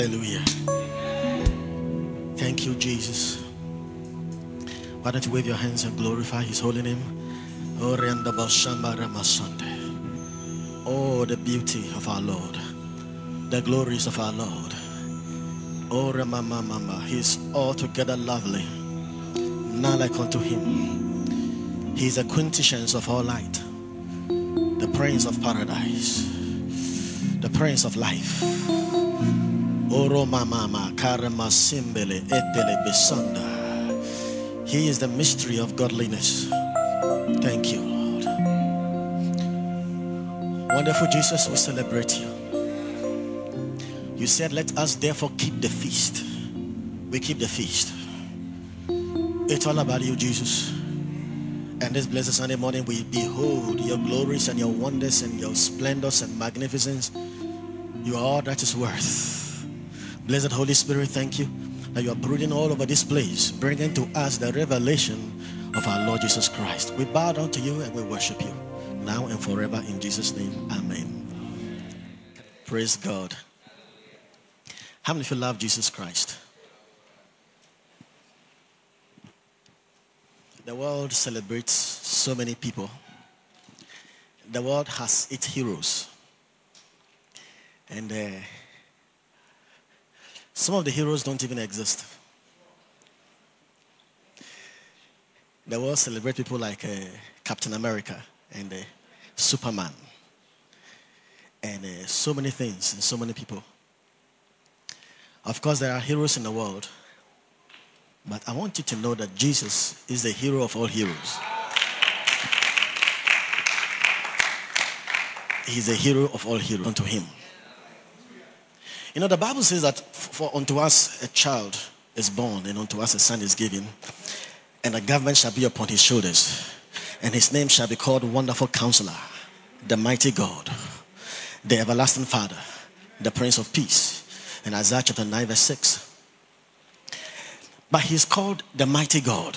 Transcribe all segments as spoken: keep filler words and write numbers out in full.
Hallelujah. Thank you, Jesus. Why don't you wave your hands and glorify his holy name? Oh, the beauty of our Lord, the glories of our Lord. Oh, Mama, Mama, he's altogether lovely. None like unto him. He's a quintessence of all light, the Prince of Paradise, the Prince of Life. Oro Mama, Karama Simbele, Etele Besanda. He is the mystery of godliness. Thank you, Lord. Wonderful Jesus, we celebrate you. You said, let us therefore keep the feast. We keep the feast. It's all about you, Jesus. And this blessed Sunday morning, we behold your glories and your wonders and your splendors and magnificence. You are all that is worth. Blessed Holy Spirit, thank you that you are brooding all over this place, bringing to us the revelation of our Lord Jesus Christ. We bow down to you and we worship you now and forever in Jesus' name. Amen. Praise God. How many of you love Jesus Christ? The world celebrates so many people. The world has its heroes. And uh, some of the heroes don't even exist. The world celebrates people like uh, Captain America and uh, Superman. And uh, so many things and so many people. Of course, there are heroes in the world. But I want you to know that Jesus is the hero of all heroes. He's the hero of all heroes unto him. You know, the Bible says that for unto us a child is born and unto us a son is given, and the government shall be upon his shoulders, and his name shall be called Wonderful Counselor, the Mighty God, the Everlasting Father, the Prince of Peace. In Isaiah chapter nine verse six. But he's called the Mighty God.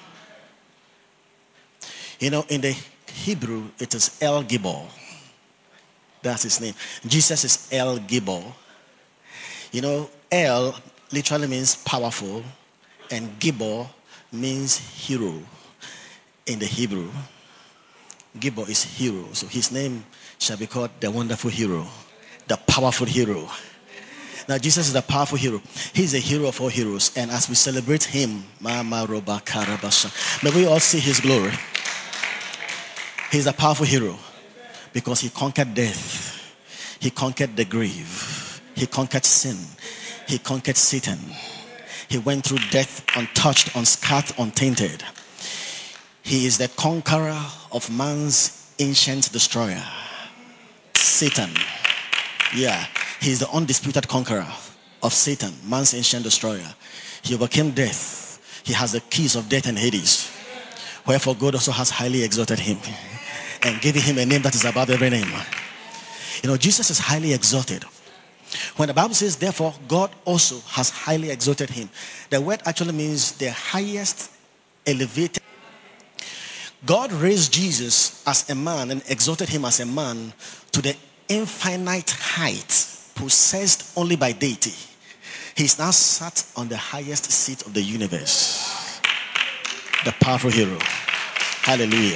You know, in the Hebrew, it is El Gibor. That's his name. Jesus is El Gibor. You know, El literally means powerful, and Gibor means hero in the Hebrew. Gibor is hero. So his name shall be called the Wonderful Hero, the Powerful Hero. Now, Jesus is the powerful hero. He's the hero of all heroes. And as we celebrate him, may we all see his glory. He's a powerful hero because he conquered death. He conquered the grave. He conquered sin. He conquered Satan. He went through death untouched, unscarred, untainted. He is the conqueror of man's ancient destroyer, Satan. Yeah. He is the undisputed conqueror of Satan, man's ancient destroyer. He overcame death. He has the keys of death and Hades. Wherefore God also has highly exalted him and given him a name that is above every name. You know, Jesus is highly exalted. When the Bible says, therefore, God also has highly exalted him, the word actually means the highest elevated. God raised Jesus as a man and exalted him as a man to the infinite height possessed only by deity. He's now sat on the highest seat of the universe. The powerful hero. Hallelujah.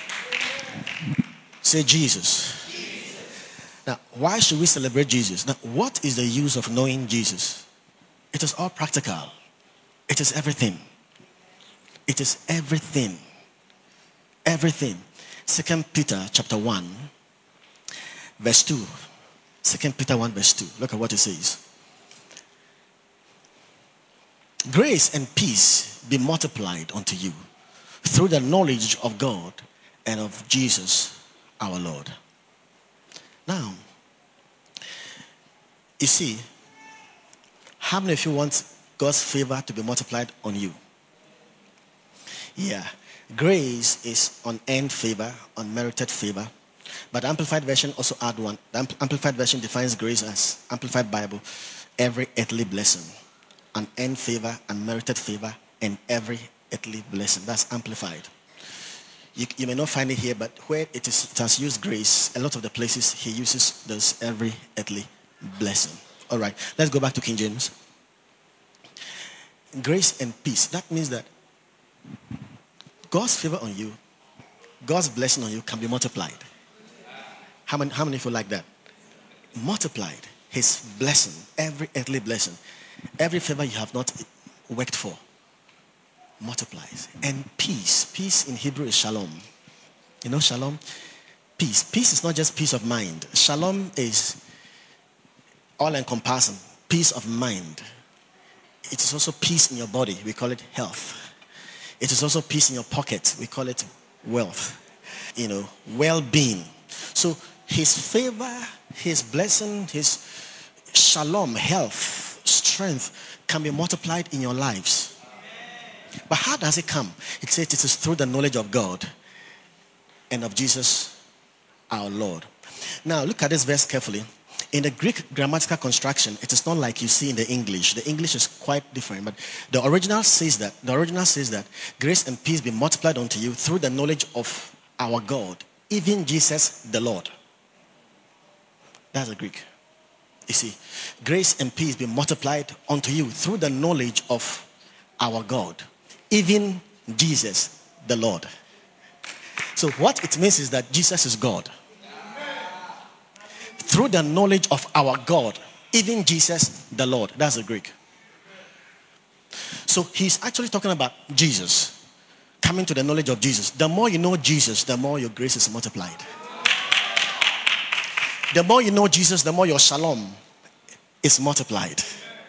Say Jesus. Jesus. Now, why should we celebrate Jesus? Now, what is the use of knowing Jesus? It is all practical. It is everything. It is everything. Everything. Second Peter chapter one, verse two. Second Peter one verse two. Look at what it says. Grace and peace be multiplied unto you through the knowledge of God and of Jesus our Lord. Now, you see, how many of you want God's favor to be multiplied on you? Yeah. Grace is unearned favor, unmerited favor. But the Amplified Version also add one. The Amplified Version defines grace as, Amplified Bible, every earthly blessing, unearned favor, unmerited favor, and every earthly blessing. That's Amplified. You, you may not find it here, but where it is, it has used grace, a lot of the places he uses this every earthly blessing. All right, let's go back to King James. Grace and peace. That means that God's favor on you, God's blessing on you can be multiplied. How many, how many feel like that? Multiplied. His blessing, every earthly blessing, every favor you have not worked for, multiplies. And peace. Peace in Hebrew is shalom. You know shalom? Peace. Peace is not just peace of mind. Shalom is all-encompassing. Peace of mind. It is also peace in your body. We call it health. It is also peace in your pocket. We call it wealth. You know, well-being. So his favor, his blessing, his shalom, health, strength can be multiplied in your lives. But how does it come? It says it is through the knowledge of God and of Jesus our Lord. Now look at this verse carefully. In the Greek grammatical construction, it is not like you see in the English. The English is quite different, but the original says that the original says that grace and peace be multiplied unto you through the knowledge of our God, even Jesus the Lord. That's the Greek. You see, grace and peace be multiplied unto you through the knowledge of our God, even Jesus the Lord. So what it means is that Jesus is God. Through the knowledge of our God, even Jesus the Lord. That's the Greek. So he's actually talking about Jesus, coming to the knowledge of Jesus. The more you know Jesus, the more your grace is multiplied. The more you know Jesus, the more your shalom is multiplied.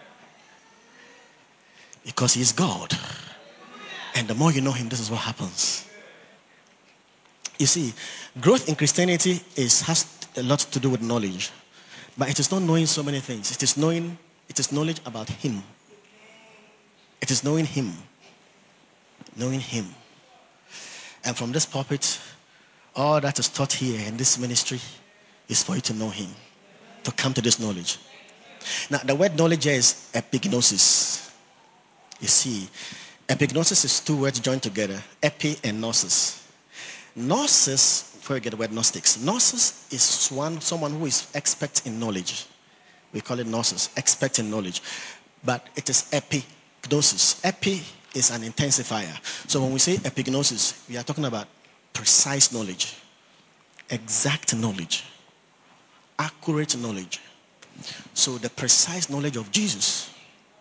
Because he is God. And the more you know him, this is what happens. You see, growth in Christianity is has a lot to do with knowledge. But it is not knowing so many things. It is knowing, it is knowledge about him. It is knowing him. Knowing him. And from this pulpit, all that is taught here in this ministry is for you to know him. To come to this knowledge. Now, the word knowledge here is epignosis. You see, epignosis is two words joined together. Epi and gnosis. Gnosis, before we get the word gnostics, gnosis is one someone who is expert in knowledge. We call it gnosis, expert in knowledge. But it is epignosis. Epi is an intensifier. So when we say epignosis, we are talking about precise knowledge, exact knowledge, accurate knowledge. So the precise knowledge of Jesus.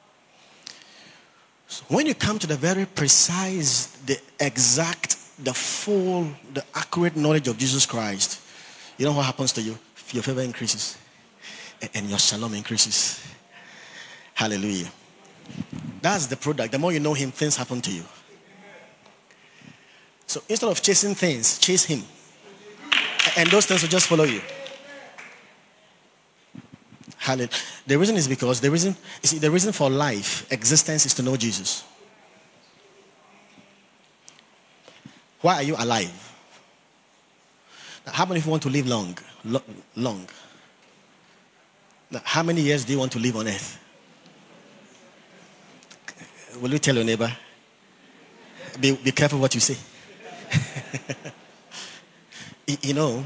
So when you come to the very precise, the exact, the full, the accurate knowledge of Jesus Christ, you know what happens to you? Your favor increases and your shalom increases. Hallelujah. That's the product. The more you know him, things happen to you. So instead of chasing things, chase him. And those things will just follow you. Hallelujah. The reason is because the reason, you see, the reason for life, existence, is to know Jesus. Why are you alive? Now, how many of you want to live long? Lo- long. Now, how many years do you want to live on earth? Will you tell your neighbor? Be, be careful what you say. You know,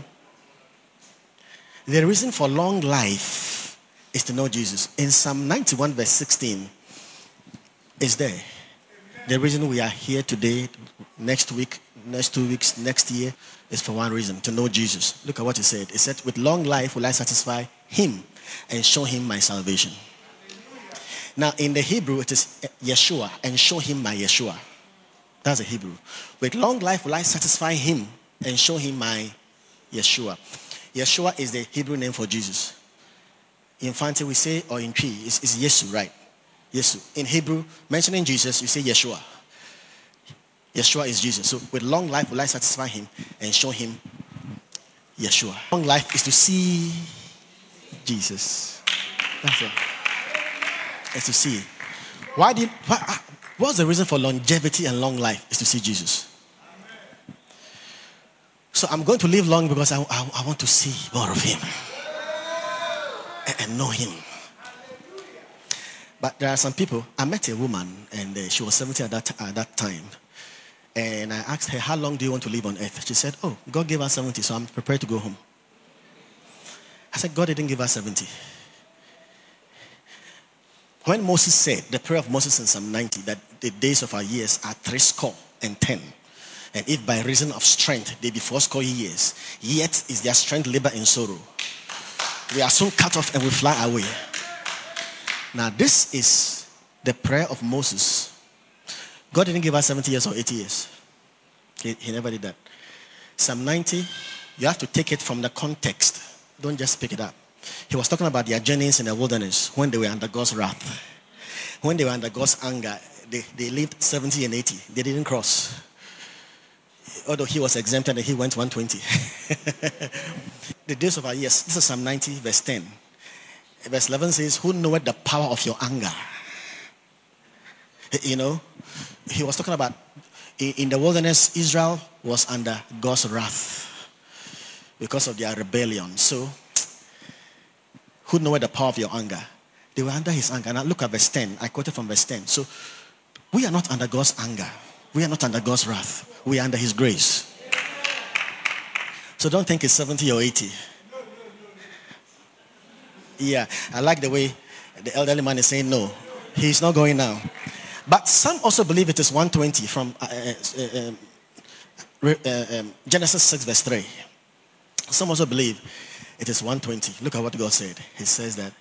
the reason for long life is to know Jesus. In Psalm ninety-one verse sixteen is there. The reason we are here today, next week, next two weeks, next year, is for one reason, to know Jesus. Look at what he said. He said, with long life will I satisfy him and show him my salvation. Now in the Hebrew it is Yeshua, and show him my Yeshua. That's the Hebrew. With long life will I satisfy him and show him my Yeshua. Yeshua is the Hebrew name for Jesus. In Fante we say, or in Twi, it's, it's Yesu, right? Yesu. In Hebrew, mentioning Jesus, you say Yeshua. Yeshua is Jesus. So with long life will I satisfy him and show him Yeshua. Long life is to see Jesus. That's it. It's to see. Why did why, what's the reason for longevity and long life? Is to see Jesus. So I'm going to live long because I, I, I want to see more of him and, and know him. But there are some people. I met a woman and uh, she was seventy at that, at that time. And I asked her, how long do you want to live on earth? She said, oh, God gave us seventy, so I'm prepared to go home. I said, God didn't give us seventy. When Moses said, the prayer of Moses in Psalm ninety, that the days of our years are three score and ten, and if by reason of strength they be fourscore years, yet is their strength labor in sorrow. We are soon cut off and we fly away. Now this is the prayer of Moses. God didn't give us seventy years or eighty years. He, he never did that. Psalm ninety, you have to take it from the context. Don't just pick it up. He was talking about their journeys in the wilderness when they were under God's wrath. When they were under God's anger, they, they lived seventy and eighty. They didn't cross. Although he was exempted and he went one twenty. The days of our years. This is Psalm ninety, verse ten. Verse eleven says, who knoweth the power of your anger? You know, he was talking about in the wilderness, Israel was under God's wrath because of their rebellion. So, who knoweth the power of your anger? They were under his anger. Now look at verse ten. I quoted from verse ten. So, we are not under God's anger. We are not under God's wrath. We are under his grace. So don't think it's seventy or eighty. Yeah, I like the way the elderly man is saying no. He's not going now. But some also believe it is one twenty from uh, uh, uh, uh, um, Genesis six verse three. Some also believe it is one twenty. Look at what God said. He says that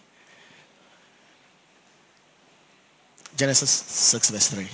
Genesis six verse three.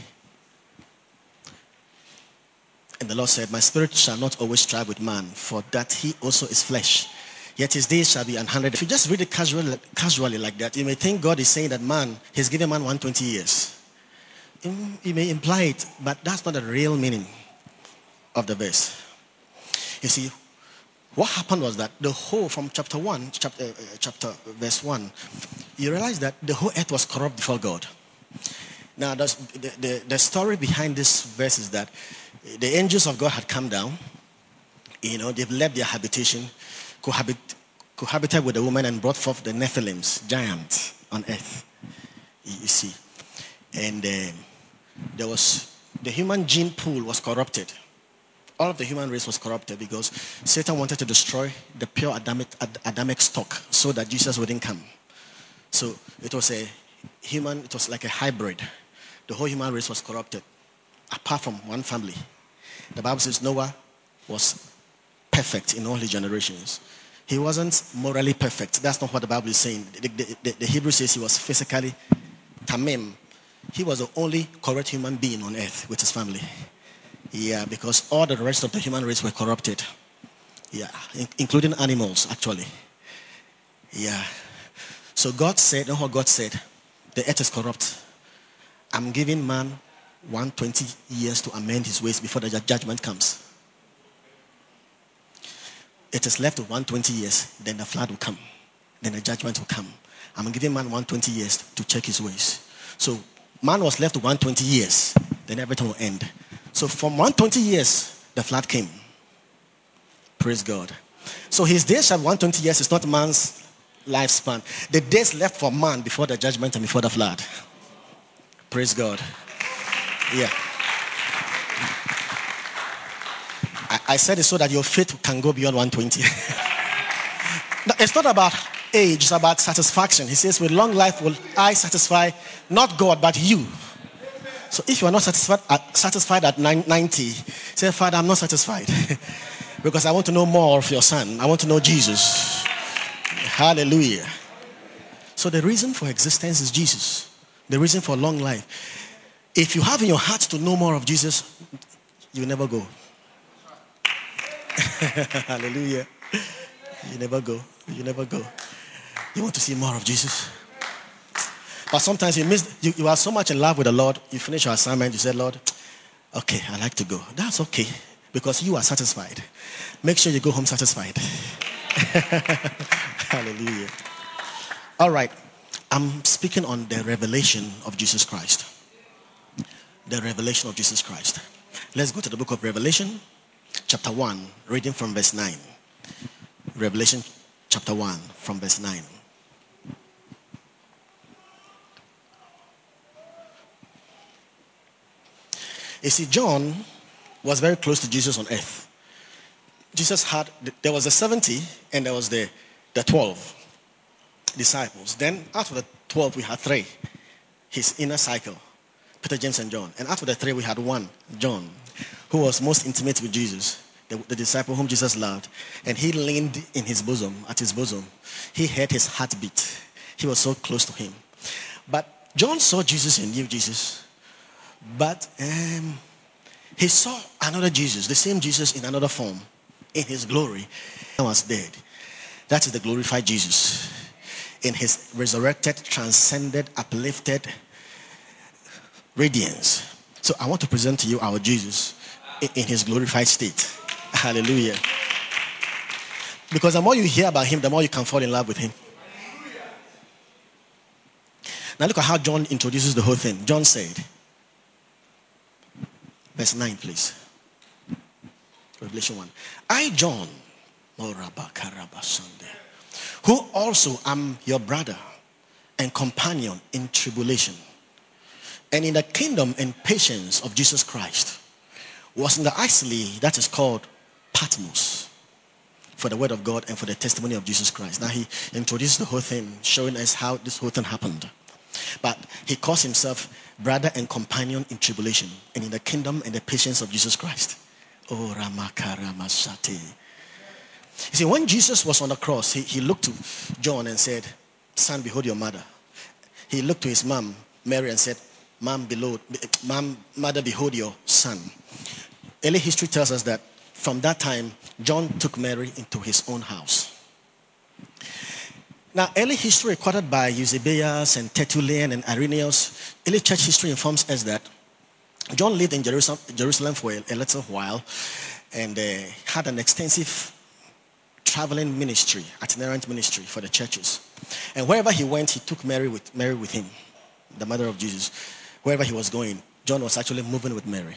And the Lord said, my spirit shall not always strive with man, for that he also is flesh. Yet his days shall be an hundred. If you just read it casually, casually like that, you may think God is saying that man, he's given man one hundred twenty years. You may imply it, but that's not the real meaning of the verse. You see, what happened was that the whole, from chapter one, chapter, uh, chapter verse one, you realize that the whole earth was corrupt before God. Now, the, the, the story behind this verse is that the angels of God had come down. You know, they've left their habitation, cohabit, cohabited with the woman and brought forth the Nephilims, giants on earth. You see. And uh, there was, the human gene pool was corrupted. All of the human race was corrupted because Satan wanted to destroy the pure Adamic, Adamic stock so that Jesus wouldn't come. So it was a human, it was like a hybrid. The whole human race was corrupted, apart from one family. The Bible says Noah was perfect in all his generations. He wasn't morally perfect. That's not what the Bible is saying. The, the, the, the Hebrew says he was physically tamim. He was the only correct human being on earth with his family. Yeah, because all the rest of the human race were corrupted. Yeah, in, including animals, actually. Yeah. So God said, know what God said? The earth is corrupt. I'm giving man one hundred twenty years to amend his ways before the judgment comes. It is left with one hundred twenty years, then the flood will come. Then the judgment will come. I'm giving man one hundred twenty years to check his ways. So man was left with one hundred twenty years, then everything will end. So from one hundred twenty years, the flood came. Praise God. So his days of one hundred twenty years is not man's lifespan. The days left for man before the judgment and before the flood. Praise God. Yeah. I, I said it so that your faith can go beyond one hundred twenty. No, it's not about age, it's about satisfaction. He says, with long life will I satisfy not God but you. So if you are not satisfied at, satisfied at ninety, say, Father, I'm not satisfied. Because I want to know more of your son. I want to know Jesus. Hallelujah. So the reason for existence is Jesus. The reason for long life. If you have in your heart to know more of Jesus, you never go. Hallelujah. You never go. You never go. You want to see more of Jesus. But sometimes you miss, you, you are so much in love with the Lord, you finish your assignment, you say, Lord, okay, I like to go. That's okay, because you are satisfied. Make sure you go home satisfied. Hallelujah. All right. I'm speaking on the revelation of Jesus Christ. The revelation of Jesus Christ. Let's go to the book of Revelation, chapter one, reading from verse nine. Revelation chapter one, from verse nine. You see, John was very close to Jesus on earth. Jesus had, there was the seventy and there was the, the twelve disciples. Then after the twelve, we had three. his inner cycle, Peter, James, and John. And out of the three, we had one, John, who was most intimate with Jesus, the, the disciple whom Jesus loved. And he leaned in his bosom, at his bosom. He heard his heartbeat. He was so close to him. But John saw Jesus and knew Jesus. But um, he saw another Jesus, the same Jesus in another form, in his glory. He was dead. That is the glorified Jesus. In his resurrected, transcended, uplifted radiance. So I want to present to you our Jesus in, in his glorified state. Hallelujah. Because the more you hear about him, the more you can fall in love with him. Now look at how John introduces the whole thing. John said, verse nine, please. Revelation one. I, John, who also am your brother and companion in tribulation and in the kingdom and patience of Jesus Christ, was in the isle that is called Patmos for the word of God and for the testimony of Jesus Christ. Now he introduced the whole thing, showing us how this whole thing happened. But he calls himself brother and companion in tribulation and in the kingdom and the patience of Jesus Christ. Oh, Ramakaramasate. You see, when Jesus was on the cross, he, he looked to John and said, son, behold your mother. He looked to his mom, Mary, and said, Mom, below, Mom, mother, behold your son. Early history tells us that from that time, John took Mary into his own house. Now, early history recorded by Eusebius and Tertullian and Irenaeus, early church history informs us that John lived in Jerusalem, Jerusalem for a, a little while and uh, had an extensive traveling ministry, itinerant ministry for the churches. And wherever he went, he took Mary with, Mary with him, the mother of Jesus. Wherever he was going, John was actually moving with Mary.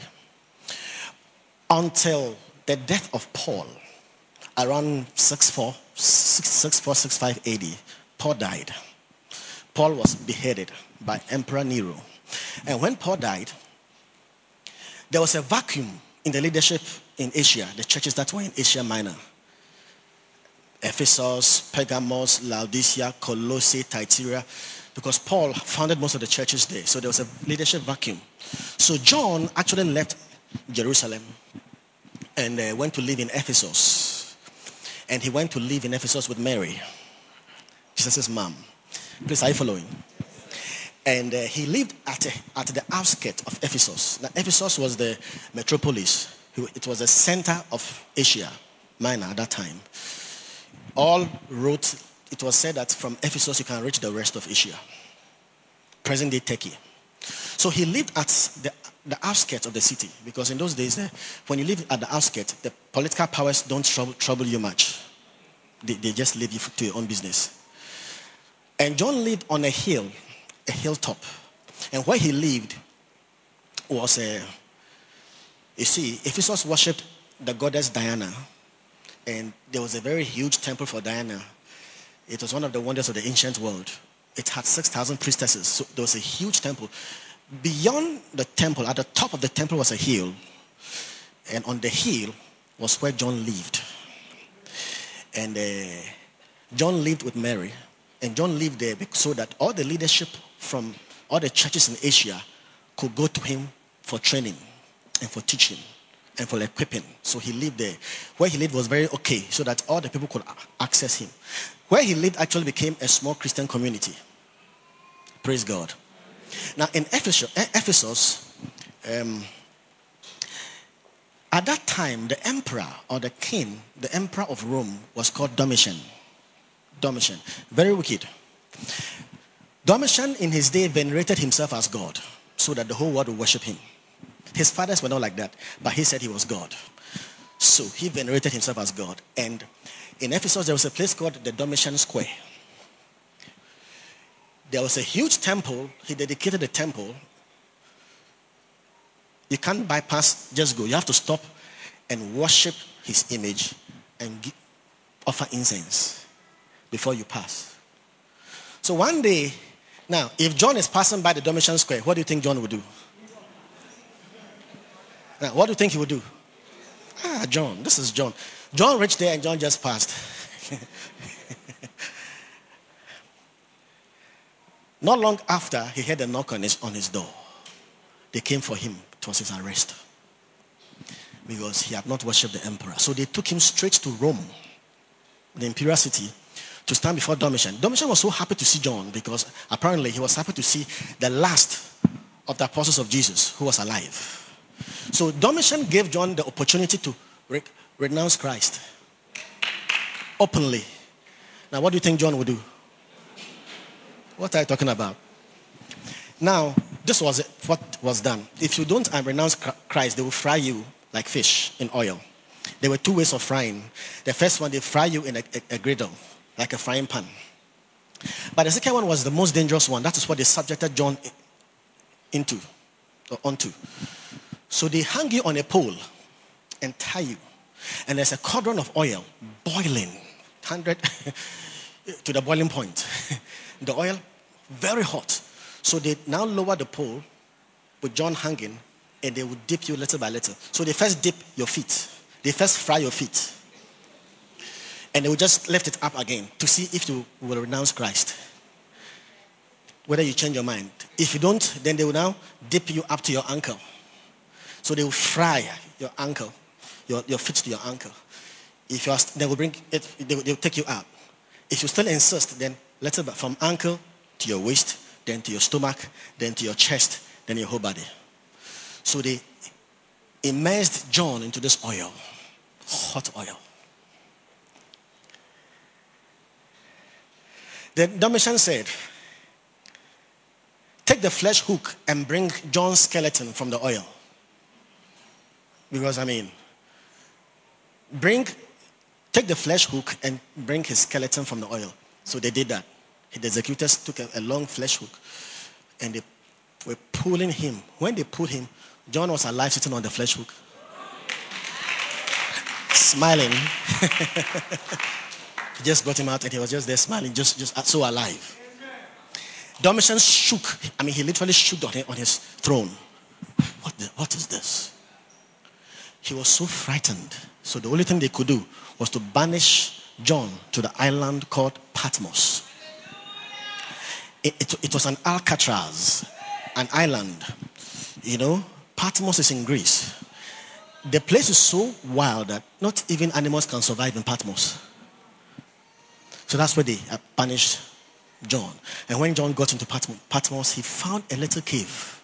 Until the death of Paul, around sixty-four, sixty-four, sixty-five A D, Paul died. Paul was beheaded by Emperor Nero. And when Paul died, there was a vacuum in the leadership in Asia, the churches that were in Asia Minor. Ephesus, Pergamos, Laodicea, Colossae, Thyatira, because Paul founded most of the churches there. So there was a leadership vacuum. So John actually left Jerusalem and uh, went to live in Ephesus. And he went to live in Ephesus with Mary, Jesus' mom. Please, are you following? And uh, he lived at, a, at the outskirts of Ephesus. Now, Ephesus was the metropolis. It was the center of Asia Minor at that time. All roads, it was said that from Ephesus you can reach the rest of Asia, present-day Turkey. So he lived at the, the outskirts of the city, because in those days, uh, when you live at the outskirts, the political powers don't trouble, trouble you much. They, they just leave you to your own business. And John lived on a hill, a hilltop. And where he lived was, a, you see, Ephesus worshipped the goddess Diana. And there was a very huge temple for Diana. It was one of the wonders of the ancient world. It had six thousand priestesses. So there was a huge temple. Beyond the temple, at the top of the temple was a hill. And on the hill was where John lived. And uh, John lived with Mary. And John lived there so that all the leadership from all the churches in Asia could go to him for training and for teaching and for equipping. So he lived there. Where he lived was very okay, so that all the people could access him. Where he lived actually became a small Christian community. Praise God. Now in Ephesus, Ephesus um, at that time, the emperor or the king, the emperor of Rome was called Domitian. Domitian. Very wicked. Domitian in his day venerated himself as God, so that the whole world would worship him. His fathers were not like that, but he said he was God. So he venerated himself as God. And in Ephesus, there was a place called the Domitian Square. There was a huge temple. He dedicated the temple. You can't bypass, just go. You have to stop and worship his image and give, offer incense before you pass. So one day, now, if John is passing by the Domitian Square, what do you think John would do? Now, what do you think he would do? Ah, John. This is John. John reached there and John just passed. Not long after, he heard a knock on his, on his door. They came for him. It was his arrest. Because he had not worshipped the emperor. So they took him straight to Rome, the imperial city, to stand before Domitian. Domitian was so happy to see John because apparently he was happy to see the last of the apostles of Jesus who was alive. So Domitian gave John the opportunity to re- renounce Christ openly. Now, what do you think John would do? What are you talking about? Now, this was what was done. If you don't renounce Christ, they will fry you like fish in oil. There were two ways of frying. The first one, they fry you in a, a, a griddle, like a frying pan. But the second one was the most dangerous one. That is what they subjected John into, or onto. So they hang you on a pole and tie you. And there's a cauldron of oil boiling, one hundred to the boiling point. The oil, very hot. So they now lower the pole with John hanging, and they will dip you little by little. So they first dip your feet. They first fry your feet. And they will just lift it up again to see if you will renounce Christ. Whether you change your mind. If you don't, then they will now dip you up to your ankle. So they will fry your ankle, your, your feet to your ankle. If you are, they will bring it, they will, they will take you up. If you still insist, then little bit from ankle to your waist, then to your stomach, then to your chest, then your whole body. So they immersed John into this oil, hot oil. Then Domitian said, take the flesh hook and bring John's skeleton from the oil. Because, I mean, bring, take the flesh hook and bring his skeleton from the oil. So they did that. The executors took a, a long flesh hook and they were pulling him. When they pulled him, John was alive sitting on the flesh hook. Smiling. He just brought him out and he was just there smiling, just, just so alive. Domitian shook. I mean, he literally shook on his, on his throne. What, the, what is this? He was so frightened. So the only thing they could do was to banish John to the island called Patmos. It, it, it was an Alcatraz, an island. You know, Patmos is in Greece. The place is so wild that not even animals can survive in Patmos. So that's where they banished John. And when John got into Patmos, he found a little cave.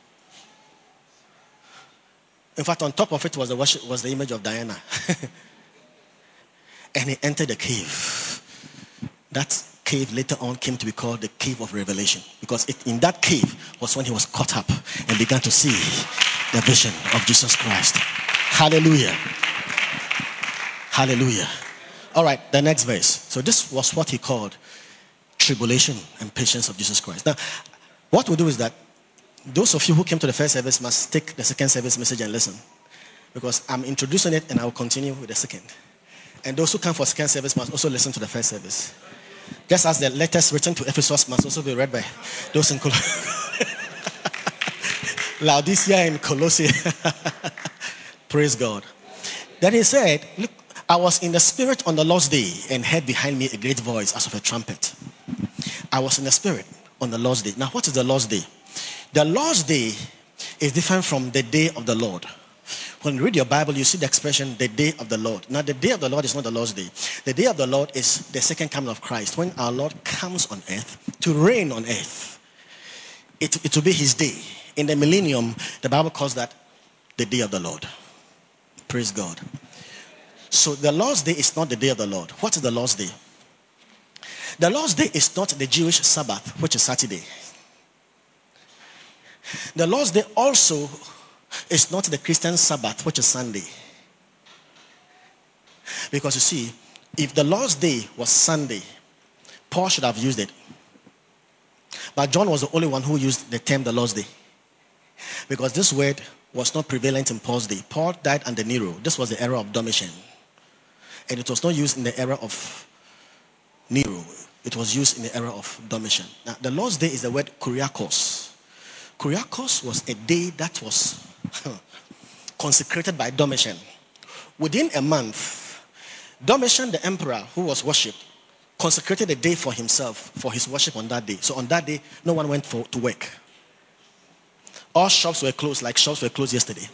In fact, on top of it was the worship, was the image of Diana. And he entered the cave. That cave later on came to be called the Cave of Revelation. Because it, in that cave was when he was caught up and began to see the vision of Jesus Christ. Hallelujah. Hallelujah. All right, the next verse. So this was what he called tribulation and patience of Jesus Christ. Now, what we'll do is that those of you who came to the first service must take the second service message and listen. Because I'm introducing it and I will continue with the second. And those who come for second service must also listen to the first service. Just as the letters written to Ephesus must also be read by those in Col- Laodicea and Colossae. Praise God. Then he said, look, I was in the spirit on the Lord's day and heard behind me a great voice as of a trumpet. I was in the spirit on the Lord's day. Now, what is the Lord's day? The Lord's day is different from the day of the Lord. When you read your Bible, you see the expression, the day of the Lord. Now, the day of the Lord is not the Lord's day. The day of the Lord is the second coming of Christ, when our Lord comes on earth to reign on earth. It, it will be his day. In the millennium, the Bible calls that the day of the Lord. Praise God. So the Lord's day is not the day of the Lord. What is the Lord's day? The Lord's day is not the Jewish Sabbath, which is Saturday. The Lord's day also is not the Christian Sabbath, which is Sunday. Because you see, if the Lord's day was Sunday, Paul should have used it. But John was the only one who used the term the Lord's day. Because this word was not prevalent in Paul's day. Paul died under Nero. This was the era of Domitian. And it was not used in the era of Nero. It was used in the era of Domitian. Now, the Lord's day is the word Kyriakos. Kyriakos was a day that was consecrated by Domitian. Within a month, Domitian, the emperor who was worshipped, consecrated a day for himself, for his worship on that day. So on that day, no one went for, to work. All shops were closed like shops were closed yesterday.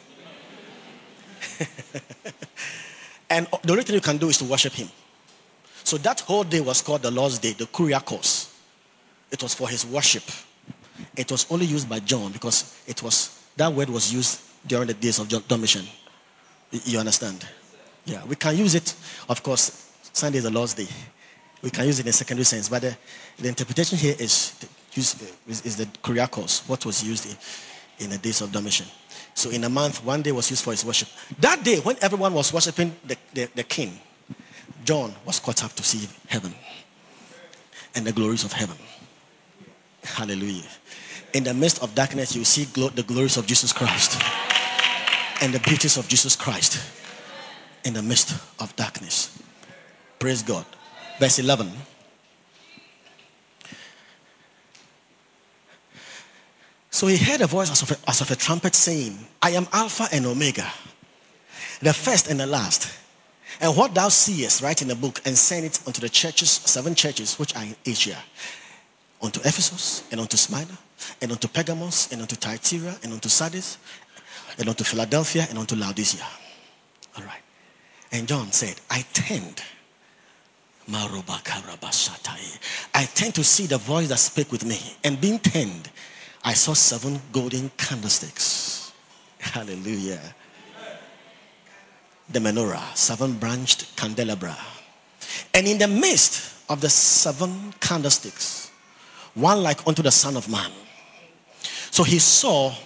And the only thing you can do is to worship him. So that whole day was called the Lord's Day, the Kuriakos. It was for his worship. It was only used by John because it was that word was used during the days of Domitian. You understand? Yeah, we can use it. Of course, Sunday is the Lord's Day. We can use it in a secondary sense, but the, the interpretation here is, is, is the Kuriakos, what was used in, in the days of Domitian. So in a month, one day was used for his worship. That day, when everyone was worshiping the, the, the king, John was caught up to see heaven and the glories of heaven. Hallelujah. In the midst of darkness, you see glo- the glories of Jesus Christ and the beauties of Jesus Christ in the midst of darkness. Praise God. Verse eleven. So he heard a voice as of a, as of a trumpet saying, I am Alpha and Omega, the first and the last. And what thou seest, write in the book and send it unto the churches, seven churches which are in Asia, unto Ephesus and unto Smyrna and unto Pergamos and unto Thyatira and unto Sardis and unto Philadelphia and unto Laodicea. All right. And John said, I turned. I turned to see the voice that spake with me. And being turned, I saw seven golden candlesticks. Hallelujah. The menorah, seven branched candelabra. And in the midst of the seven candlesticks, one like unto the Son of Man. So he saw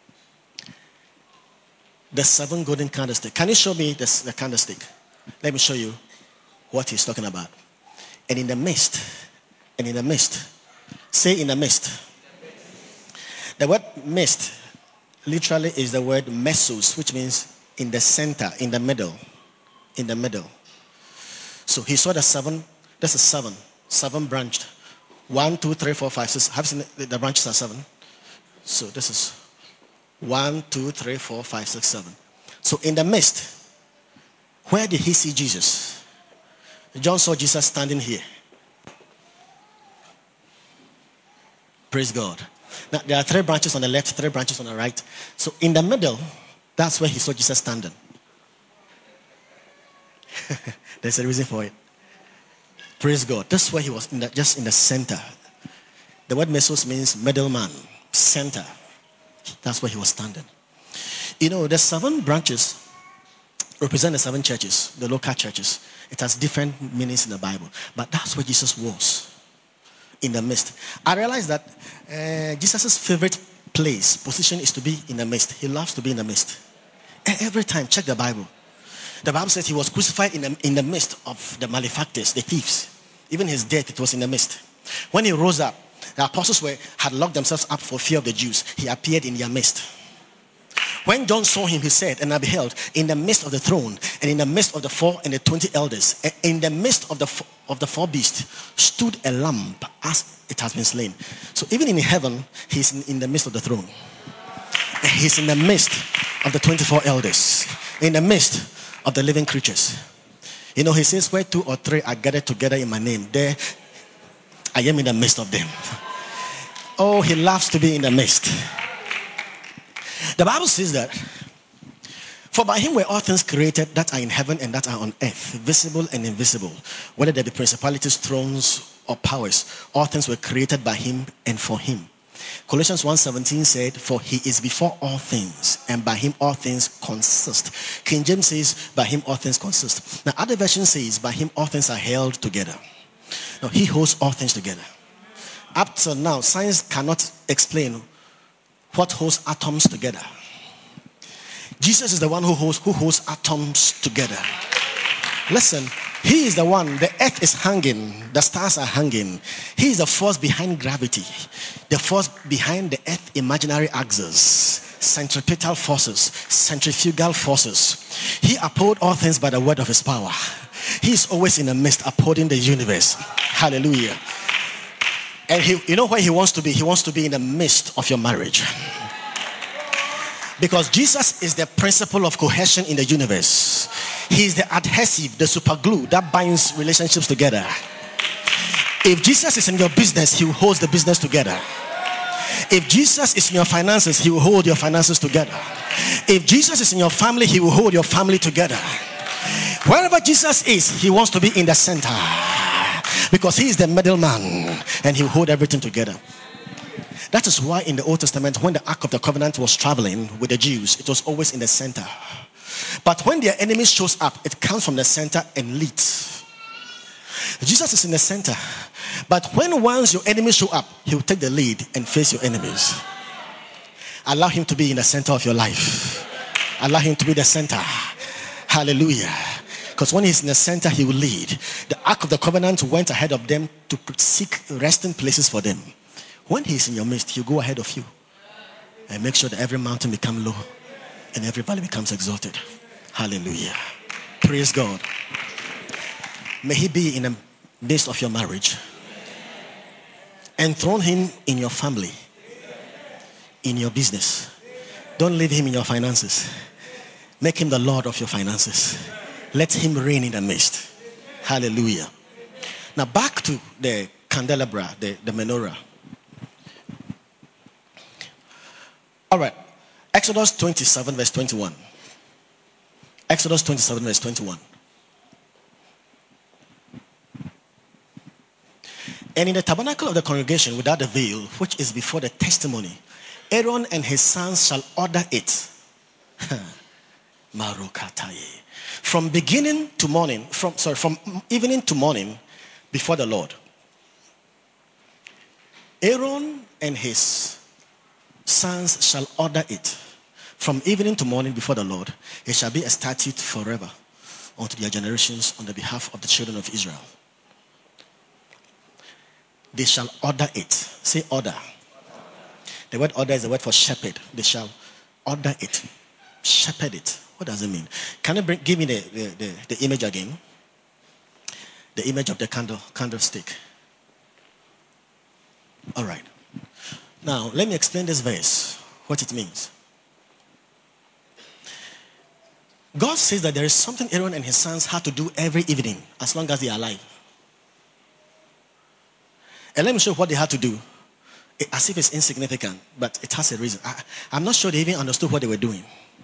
the seven golden candlesticks. Can you show me this, the candlestick? Let me show you what he's talking about. And in the midst, and in the midst, say in the midst. The word midst literally is the word mesos, which means in the center, in the middle, in the middle. So he saw the seven, this is seven, seven branched. One, two, three, four, five, six. Have you seen the, the branches are seven? So this is one, two, three, four, five, six, seven. So in the midst, where did he see Jesus? John saw Jesus standing here. Praise God. Now there are three branches on the left, three branches on the right. So in the middle, that's where he saw Jesus standing. There's a reason for it. Praise God. That's where he was, in the, just in the center. The word mesos means middleman, center. That's where he was standing. You know, the seven branches represent the seven churches, the local churches. It has different meanings in the Bible. But that's where Jesus was, in the midst. I realized that uh, Jesus' favorite place, position is to be in the midst. He loves to be in the midst. And every time, check the Bible. The Bible says he was crucified in the, in the midst of the malefactors, the thieves. Even his death, it was in the midst. When he rose up, the apostles were had locked themselves up for fear of the Jews. He appeared in their midst. When John saw him, he said, and I beheld in the midst of the throne, and in the midst of the four and the twenty elders, and in the midst of the of the four beasts, stood a lamb as it has been slain. So even in heaven, he's in, in the midst of the throne. He's in the midst of the twenty-four elders, in the midst of the living creatures. You know, he says, where two or three are gathered together in my name, there I am in the midst of them. Oh, he loves to be in the midst. The Bible says that, for by him were all things created that are in heaven and that are on earth, visible and invisible, whether there be principalities, thrones, or powers. All things were created by him and for him. Colossians one seventeen said, for he is before all things, and by him all things consist. King James says, by him all things consist. Now other version says, by him all things are held together. Now he holds all things together. Up till now, science cannot explain what holds atoms together. Jesus is the one who holds, who holds atoms together. Listen, he is the one, the earth is hanging, the stars are hanging. He is the force behind gravity, the force behind the earth imaginary axis, centripetal forces, centrifugal forces. He upholds all things by the word of his power. He is always in the midst, upholding the universe. Hallelujah. And he, you know where he wants to be? He wants to be in the midst of your marriage. Because Jesus is the principle of cohesion in the universe. He is the adhesive, the super glue that binds relationships together. If Jesus is in your business, he will hold the business together. If Jesus is in your finances, he will hold your finances together. If Jesus is in your family, he will hold your family together. Wherever Jesus is, he wants to be in the center, because he is the middleman and he will hold everything together. That is why in the Old Testament, when the Ark of the Covenant was traveling with the Jews, it was always in the center. But when their enemy shows up, it comes from the center and leads. Jesus is in the center. But when once your enemies show up, he will take the lead and face your enemies. Allow him to be in the center of your life. Allow him to be the center. Hallelujah. Because when he's in the center, he will lead. The Ark of the Covenant went ahead of them to seek resting places for them. When he's in your midst, he'll go ahead of you and make sure that every mountain becomes low and every valley becomes exalted. Hallelujah. Praise God. May he be in the midst of your marriage. Enthrone him in your family, in your business. Don't leave him in your finances. Make him the Lord of your finances. Let him reign in the midst. Hallelujah. Now back to the candelabra, the, the menorah. All right. Exodus twenty-seven verse twenty-one. Exodus twenty-seven verse twenty-one. And in the tabernacle of the congregation without the veil, which is before the testimony, Aaron and his sons shall order it. From beginning to morning, from sorry, from evening to morning before the Lord. Aaron and his sons shall order it from evening to morning before the Lord. It shall be a statute forever unto their generations on the behalf of the children of Israel. They shall order it. Say order. The word order is the word for shepherd. They shall order it. Shepherd it. What does it mean? Can you bring, give me the, the, the, the image again? The image of the candle, candlestick. All right. Now, let me explain this verse, what it means. God says that there is something Aaron and his sons had to do every evening as long as they are alive. And let me show you what they had to do. As if it's insignificant, but it has a reason. I, I'm not sure they even understood what they were doing.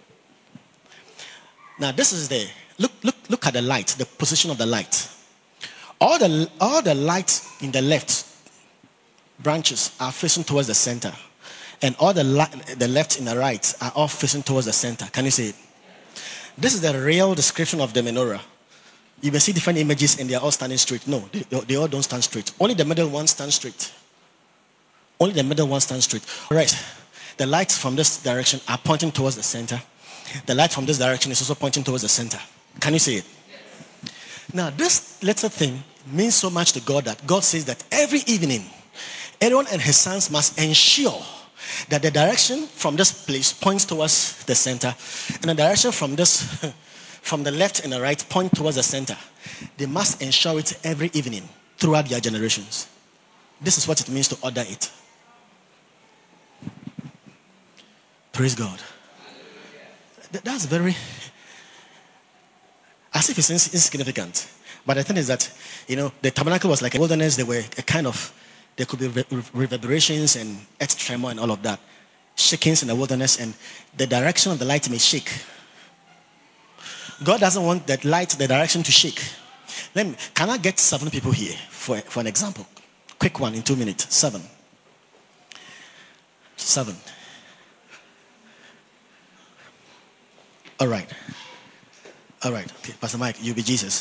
Now, this is the, look, look, look at the light, the position of the light. All the, all the light in the left branches are facing towards the center. And all the, li- the left and the right are all facing towards the center. Can you see it? This is the real description of the menorah. You may see different images and they are all standing straight. No, they, they all don't stand straight. Only the middle one stands straight. Only the middle one stands straight. All right. The lights from this direction are pointing towards the center. The light from this direction is also pointing towards the center. Can you see it? Yes. Now, this little thing means so much to God that God says that every evening, Aaron and his sons must ensure that the direction from this place points towards the center, and the direction from this, from the left and the right, point towards the center. They must ensure it every evening throughout their generations. This is what it means to order it. Praise God. That's very, as if it's insignificant. But the thing is that, you know, the tabernacle was like a wilderness. There were a kind of, there could be reverberations and earth tremor and all of that. Shakings in the wilderness, and the direction of the light may shake. God doesn't want that light, the direction to shake. Let me, can I get seven people here for, for an example? Quick one in two minutes. Seven. Seven. All right. All right. Okay, Pastor Mike, you be Jesus.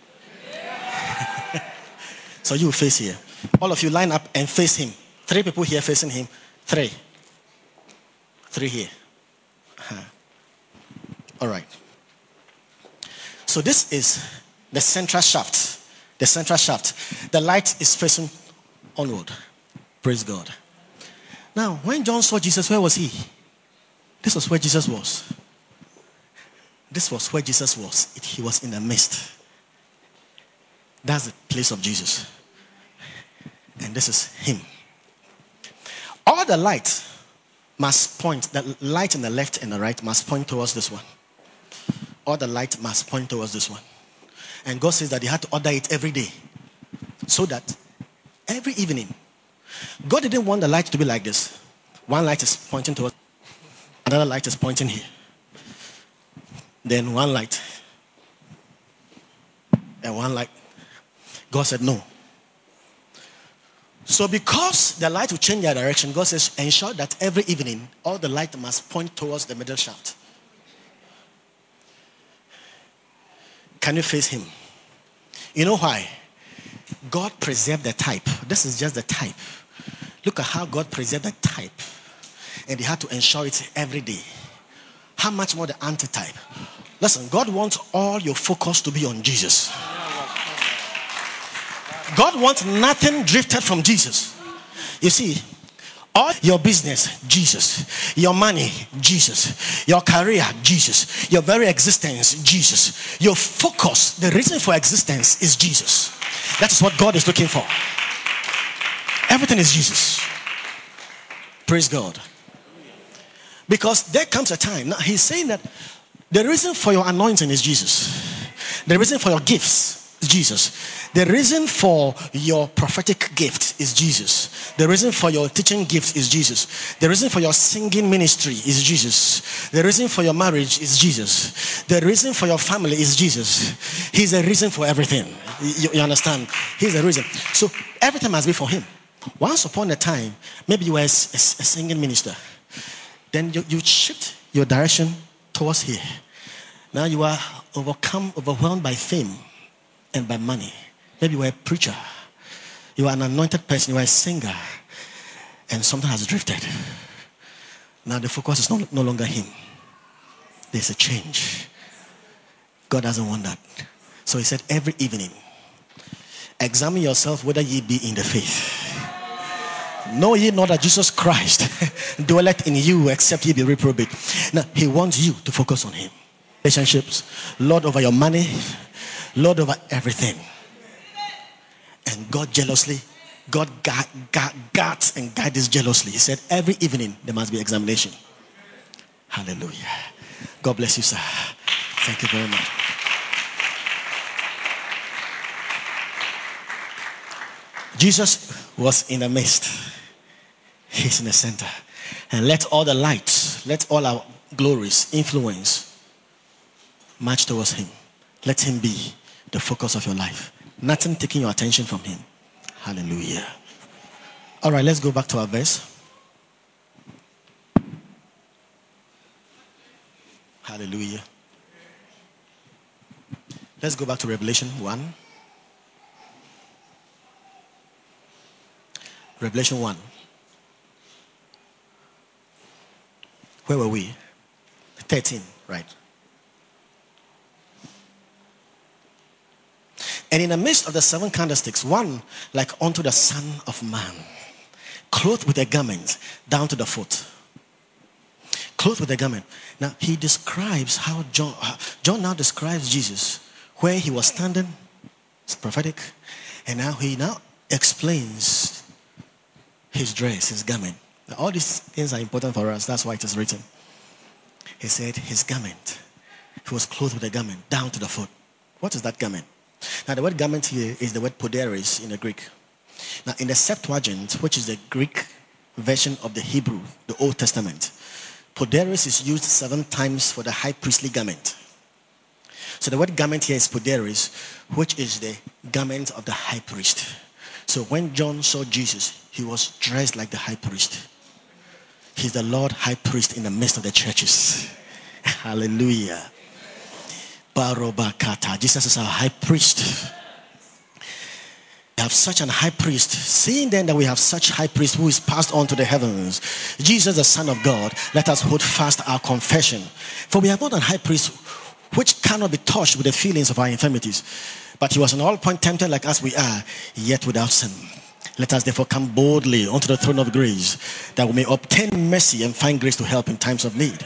So you face here. All of you line up and face him. Three people here facing him. Three. Three here. Uh-huh. All right. So this is the central shaft. The central shaft. The light is facing onward. Praise God. Now, when John saw Jesus, where was he? This was where Jesus was. This was where Jesus was. It, he was in the midst. That's the place of Jesus. And this is him. All the light must point, the light in the left and the right must point towards this one. All the light must point towards this one. And God says that he had to order it every day, so that Every evening. God didn't want the light to be like this. One light is pointing towards, another light is pointing here. Then one light. And one light. God said no. So because the light will change their direction, God says, ensure that every evening, all the light must point towards the middle shaft. Can you face him? You know why? God preserved the type. This is just the type. Look at how God preserved the type. And they had to ensure it every day. How much more the antitype? Listen, God wants all your focus to be on Jesus. God wants nothing drifted from Jesus. You see, all your business, Jesus. Your money, Jesus. Your career, Jesus. Your very existence, Jesus. Your focus, the reason for existence is Jesus. That is what God is looking for. Everything is Jesus. Praise God. Because there comes a time. Now he's saying that the reason for your anointing is Jesus. The reason for your gifts is Jesus. The reason for your prophetic gift is Jesus. The reason for your teaching gift is Jesus. The reason for your singing ministry is Jesus. The reason for your marriage is Jesus. The reason for your family is Jesus. He's the reason for everything. You, you understand? He's the reason. So everything must be for him. Once upon a time, maybe you were a, a, a singing minister. Then you, you shift your direction towards here. Now you are overcome, overwhelmed by fame and by money. Maybe you are a preacher. You are an anointed person. You are a singer. And something has drifted. Now the focus is no, no longer him. There's a change. God doesn't want that. So he said, every evening, examine yourself whether ye be in the faith. Know ye not that Jesus Christ dwelleth in you except ye be reprobate. Now, he wants you to focus on him. Relationships, Lord over your money, Lord over everything. And God jealously, God guard, guard, guards and guides jealously. He said every evening there must be examination. Hallelujah. God bless you, sir. Thank you very much. Jesus was in the midst. He's in the center. And let all the lights, let all our glories, influence, march towards him. Let him be the focus of your life. Nothing taking your attention from him. Hallelujah. All right, let's go back to our verse. Hallelujah. Let's go back to Revelation one. Revelation one. Where were we? thirteen, right? And in the midst of the seven candlesticks, one like unto the Son of Man, clothed with a garment down to the foot. Clothed with a garment. Now he describes how John, John now describes Jesus, where he was standing. It's prophetic. And now he now explains his dress, his garment. Now, all these things are important for us. That's why it is written. He said his garment. He was clothed with a garment down to the foot. What is that garment? Now the word garment here is the word poderis in the Greek. Now in the Septuagint, which is the Greek version of the Hebrew, the Old Testament, poderis is used seven times for the high priestly garment. So the word garment here is poderis, which is the garment of the high priest. So when John saw Jesus, he was dressed like the high priest. He's the Lord high priest in the midst of the churches. Hallelujah. Barobakata. Jesus is our high priest. We have such an high priest. Seeing then that we have such high priest who is passed on to the heavens, Jesus the Son of God, let us hold fast our confession. For we have not an high priest which cannot be touched with the feelings of our infirmities, but he was in all point tempted like as we are, yet without sin. Let us therefore come boldly unto the throne of grace, that we may obtain mercy and find grace to help in times of need.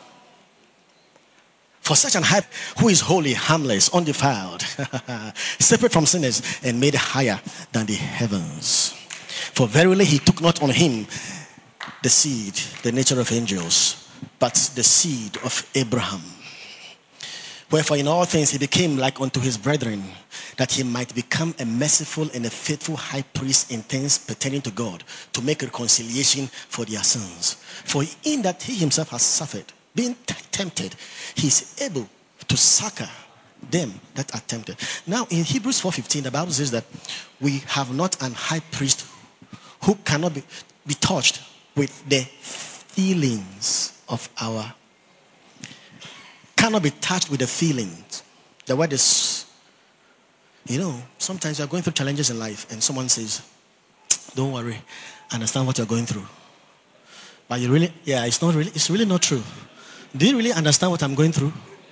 For such an high, who is holy, harmless, undefiled, separate from sinners, and made higher than the heavens. For verily he took not on him the seed, the nature of angels, but the seed of Abraham. Wherefore in all things he became like unto his brethren, that he might become a merciful and a faithful high priest in things pertaining to God, to make reconciliation for their sins. For in that he himself has suffered, being t- tempted, he is able to succor them that are tempted. Now in Hebrews four fifteen, the Bible says that we have not an high priest who cannot be, be touched with the feelings of our cannot be touched with the feelings. The word is, you know, sometimes you're going through challenges in life and someone says, don't worry, I understand what you're going through. But you really, yeah, it's not really, it's really not true. Do you really understand what I'm going through?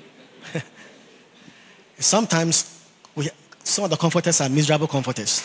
Sometimes we, some of the comforters are miserable comforters.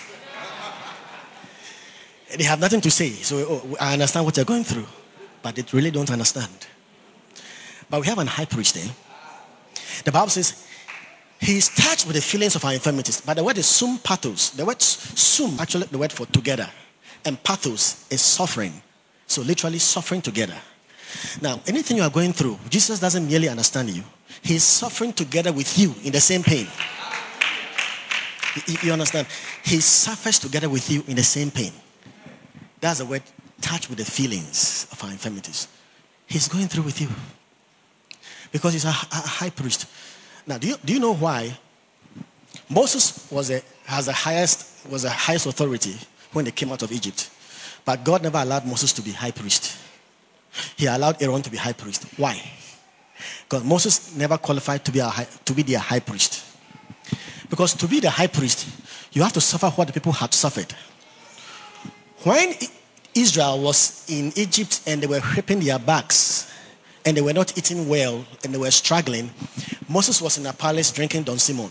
They have nothing to say. So oh, I understand what you're going through, but they really don't understand. But we have an high priest there. The Bible says he is touched with the feelings of our infirmities. But the word is sum pathos. The word sum, actually the word for together. And pathos is suffering. So literally suffering together. Now, anything you are going through, Jesus doesn't merely understand you. He is suffering together with you in the same pain. You, you understand? He suffers together with you in the same pain. That's the word, touched with the feelings of our infirmities. He's going through with you. Because he's a, a high priest. Now, do you, do you know why Moses was a, has the highest, was the highest authority when they came out of Egypt? But God never allowed Moses to be high priest. He allowed Aaron to be high priest. Why? Because Moses never qualified to be, a high, to be their high priest. Because to be the high priest, you have to suffer what the people had suffered. When Israel was in Egypt and they were whipping their backs, and they were not eating well, and they were struggling, Moses was in a palace drinking Don Simon.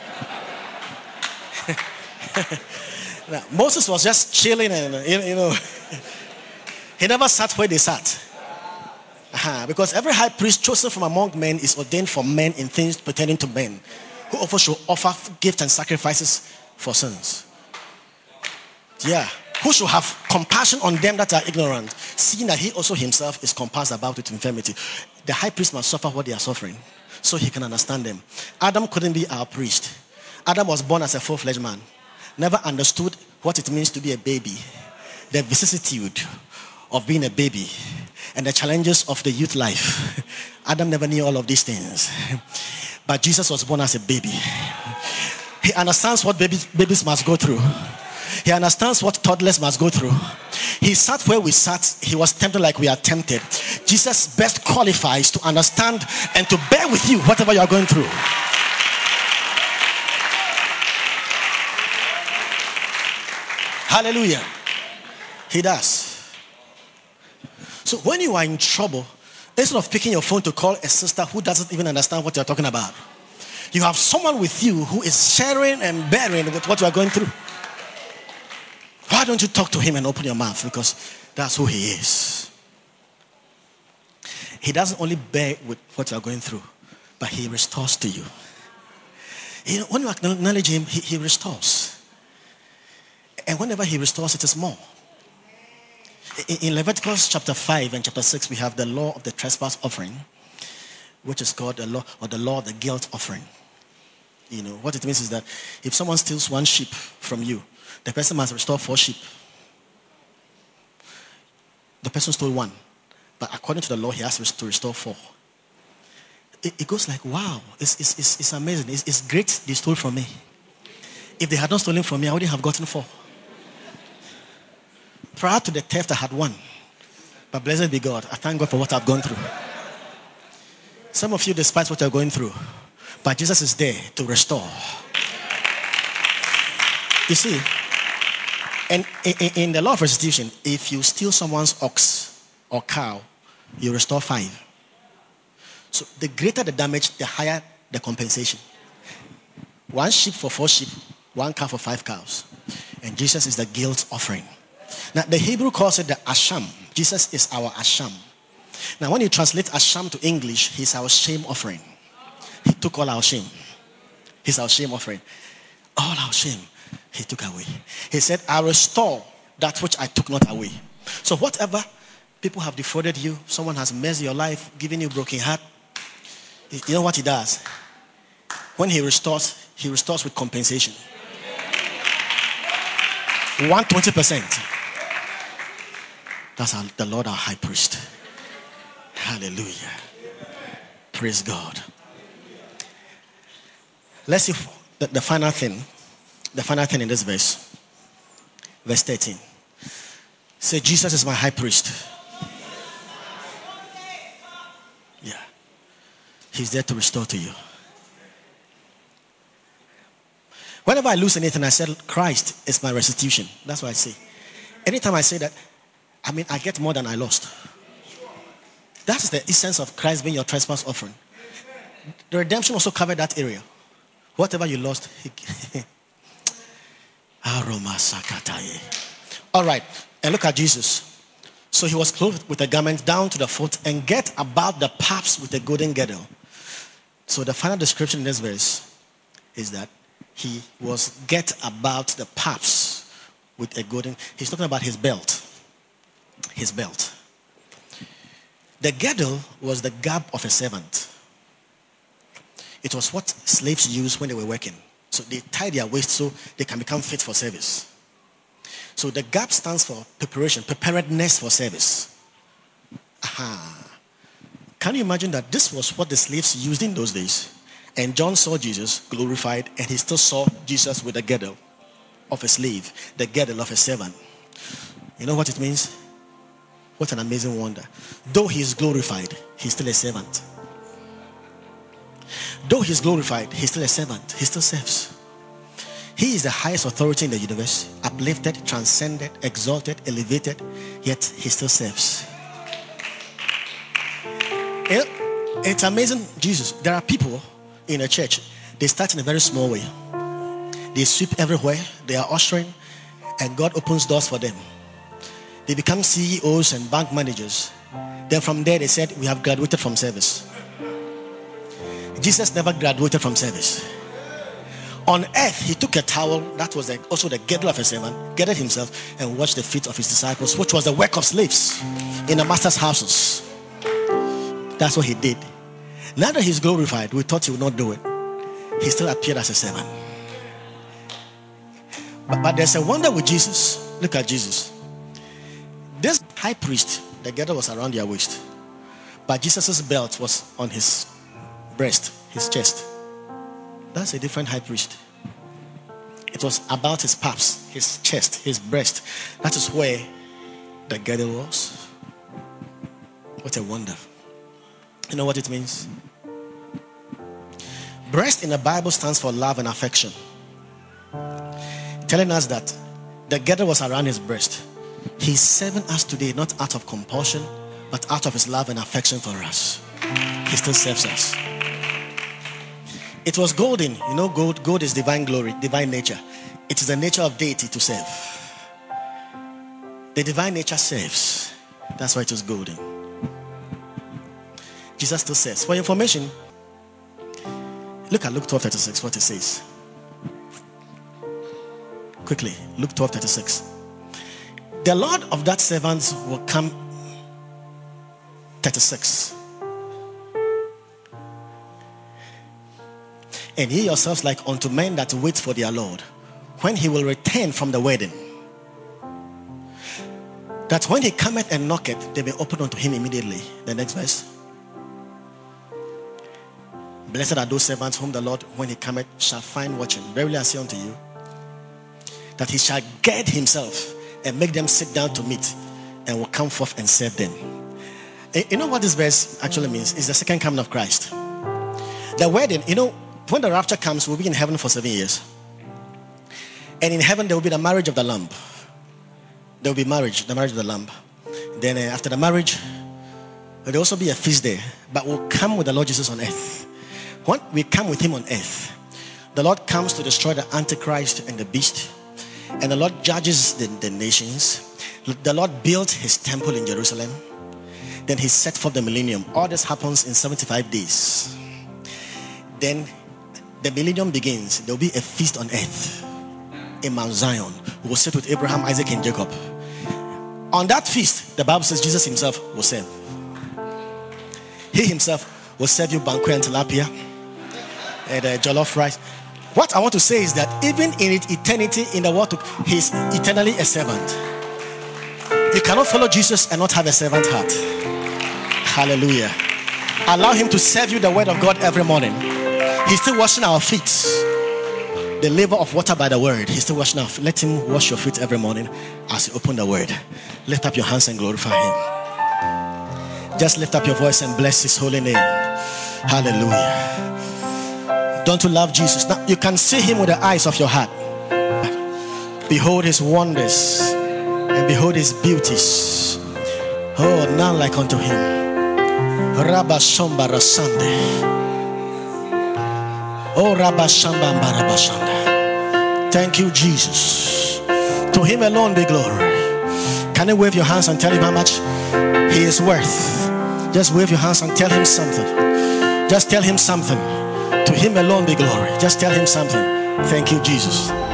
Now, Moses was just chilling and, you know, he never sat where they sat. Uh-huh. Because every high priest chosen from among men is ordained for men in things pertaining to men, who also should offer gifts and sacrifices for sins. Yeah. Who should have compassion on them that are ignorant, seeing that he also himself is compassed about with infirmity. The high priest must suffer what they are suffering, so he can understand them. Adam couldn't be our priest. Adam was born as a full-fledged man, never understood what it means to be a baby, the vicissitude of being a baby, and the challenges of the youth life. Adam never knew all of these things. But Jesus was born as a baby. He understands what babies, babies must go through. He understands what toddlers must go through. He sat where we sat. He was tempted like we are tempted. Jesus best qualifies to understand and to bear with you whatever you are going through. Hallelujah. He does. So when you are in trouble, instead of picking your phone to call a sister who doesn't even understand what you're talking about, you have someone with you who is sharing and bearing with what you are going through. Why don't you talk to him and open your mouth? Because that's who he is. He doesn't only bear with what you are going through, but he restores to you. You know, when you acknowledge him, he, he restores. And whenever he restores, it is more. In, in Leviticus chapter five and chapter six, we have the law of the trespass offering, which is called the law or the law of the guilt offering. You know, what it means is that if someone steals one sheep from you, the person must restore four sheep. The person stole one, but according to the law, he has to restore four. It, it goes like, wow, it's, it's, it's, it's amazing. It's, it's great they stole from me. If they had not stolen from me, I wouldn't have gotten four. Prior to the theft, I had one. But blessed be God, I thank God for what I've gone through. Some of you despise what you're going through, but Jesus is there to restore. You see, and in the law of restitution, if you steal someone's ox or cow, you restore five. So the greater the damage, the higher the compensation. One sheep for four sheep, one cow for five cows. And Jesus is the guilt offering. Now the Hebrew calls it the asham. Jesus is our asham. Now when you translate asham to English, he's our shame offering. He took all our shame. He's our shame offering. All our shame. He took away. He said, I restore that which I took not away. So whatever people have defrauded you, someone has messed your life, given you a broken heart, you know what he does? When he restores, he restores with compensation. one hundred twenty percent. That's our, the Lord, our high priest. Hallelujah. Praise God. Let's see the, the final thing. The final thing in this verse. Verse thirteen. Say, Jesus is my high priest. Yeah. He's there to restore to you. Whenever I lose anything, I said, Christ is my restitution. That's what I say. Anytime I say that, I mean, I get more than I lost. That's the essence of Christ being your trespass offering. The redemption also covered that area. Whatever you lost. All right. And look at Jesus. So he was clothed with a garment down to the foot and get about the paps with a golden girdle. So the final description in this verse is that he was get about the paps with a golden. He's talking about his belt. His belt. The girdle was the garb of a servant. It was what slaves used when they were working. So they tie their waist so they can become fit for service. So the garb stands for preparation, preparedness for service. Aha. Can you imagine that this was what the slaves used in those days? And John saw Jesus glorified, and he still saw Jesus with the girdle of a slave, the girdle of a servant. You know what it means? What an amazing wonder. Though he is glorified, he's still a servant. Though he is glorified, he's still a servant. He still serves. He is the highest authority in the universe, uplifted, transcended, exalted, elevated, yet he still serves. It, it's amazing, Jesus. There are people in a church, they start in a very small way. They sweep everywhere, they are ushering, and God opens doors for them. They become C E Os and bank managers. Then from there they said, we have graduated from service. Jesus never graduated from service. On earth, he took a towel, that was the, also the girdle of a servant, gathered himself and washed the feet of his disciples, which was the work of slaves in the master's houses. That's what he did. Now that he's glorified, we thought he would not do it. He still appeared as a servant. But, but there's a wonder with Jesus. Look at Jesus. This high priest, the girdle was around their waist, but Jesus' belt was on his breast, his chest. That's a different high priest. It was about his paps, his chest, his breast. That is where the girdle was. What a wonder. You know what it means? Breast in the Bible stands for love and affection. Telling us that the girdle was around his breast. He's serving us today not out of compulsion, but out of his love and affection for us. He still serves us. It was golden. You know, gold, gold is divine glory, divine nature. It is the nature of deity to serve. The divine nature serves. That's why it was golden. Jesus still serves. For information, look at Luke twelve thirty-six, what it says. Quickly, Luke twelve thirty-six. The Lord of that servant will come. thirty-six. And ye yourselves like unto men that wait for their Lord, when he will return from the wedding, that when he cometh and knocketh, they may open unto him immediately. The next verse. Blessed are those servants whom the Lord, when he cometh, shall find watching. Verily I say unto you, that he shall gird himself and make them sit down to meat, and will come forth and serve them. You know what this verse actually means? It's the second coming of Christ. The wedding, you know, when the rapture comes, we'll be in heaven for seven years. And in heaven, there will be the marriage of the Lamb. There will be marriage, the marriage of the Lamb. Then uh, after the marriage, there will also be a feast day. But we'll come with the Lord Jesus on earth. When we come with him on earth, the Lord comes to destroy the Antichrist and the beast. And the Lord judges the, the nations. The Lord built his temple in Jerusalem. Then he set forth the millennium. All this happens in seventy-five days. Then the millennium begins. There will be a feast on earth in Mount Zion. We will sit with Abraham, Isaac, and Jacob. On that feast, the Bible says Jesus himself will serve. He himself will serve you banquet and tilapia. and uh, jollof rice. What I want to say is that even in its eternity in the world, he's eternally a servant. You cannot follow Jesus and not have a servant heart. Hallelujah. Allow him to serve you the word of God every morning. He's still washing our feet. The labor of water by the word. He's still washing our feet. Let him wash your feet every morning as you open the word. Lift up your hands and glorify him. Just lift up your voice and bless his holy name. Hallelujah. Don't you love Jesus? Now you can see him with the eyes of your heart. Behold his wonders and behold his beauties. Oh, none like unto him. Rabba Shamba Rasande. Oh, Rabba Shamba Barabashanda. Thank you, Jesus. To him alone be glory. Can you wave your hands and tell him how much he is worth? Just wave your hands and tell him something. Just tell him something. To him alone be glory. Just tell him something. Thank you, Jesus.